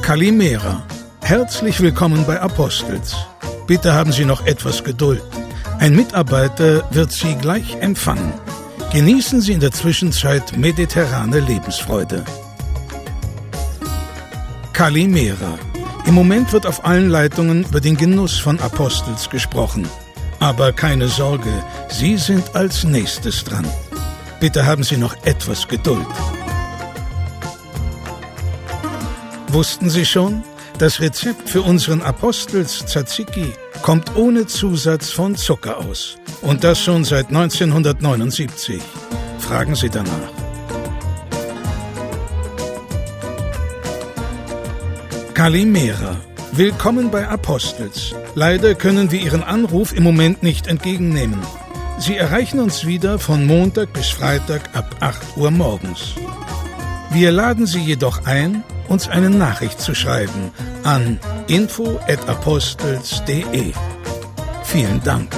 Kalimera. Herzlich willkommen bei Apostels. Bitte haben Sie noch etwas Geduld. Ein Mitarbeiter wird Sie gleich empfangen. Genießen Sie in der Zwischenzeit mediterrane Lebensfreude. Kalimera. Im Moment wird auf allen Leitungen über den Genuss von Apostels gesprochen. Aber keine Sorge, Sie sind als nächstes dran. Bitte haben Sie noch etwas Geduld. Wussten Sie schon? Das Rezept für unseren Apostels Tzatziki kommt ohne Zusatz von Zucker aus. Und das schon seit 1979. Fragen Sie danach. Kalimera. Willkommen bei Apostels. Leider können wir Ihren Anruf im Moment nicht entgegennehmen. Sie erreichen uns wieder von Montag bis Freitag ab 8 Uhr morgens. Wir laden Sie jedoch ein, uns eine Nachricht zu schreiben an info@apostels.de. Vielen Dank.